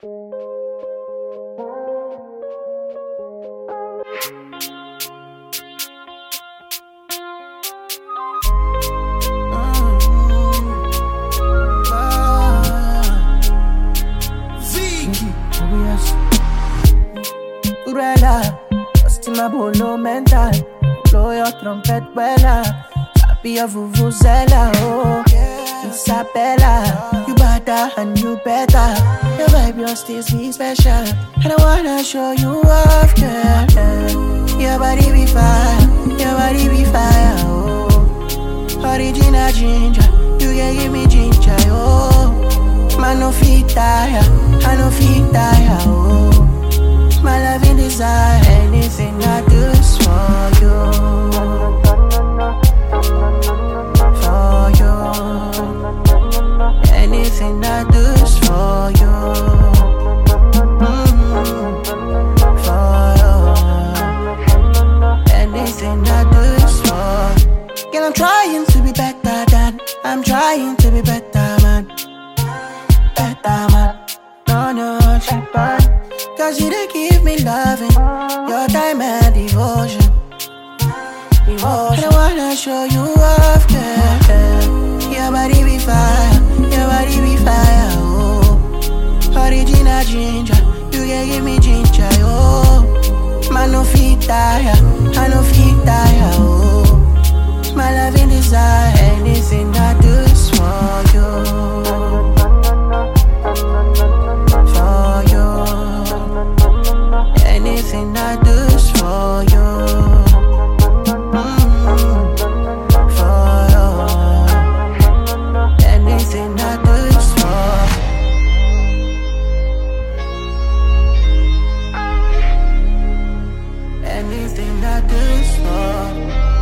Urela, ostima bolo mental. Blow your trumpet wella. Happy a vuvuzela, oh Isabella. You better and you better. Your vibe, your stays be special. And I wanna show you off, girl. Your body be fire, your body be fire, oh. Original ginger, you can give me ginger, oh. Man no fit tire, I no fit tire, oh. My loving desire, anything I do is for you. For you. Anything I do is for you. For you. Anything I do is for. Girl, I'm trying to be better than. I'm trying to be better, man. Better, man. No, she's bad. Cause you done give me loving, your time and devotion. And I wanna show you off, girl. Your body be fire, your body be fire, oh. Original ginger, you can give me ginger, oh. Man no fit tire, I no fit tire, oh. My loving desire, anything I do is for you. Anything I do is for you. For you. Anything I do is for. Anything I do is for.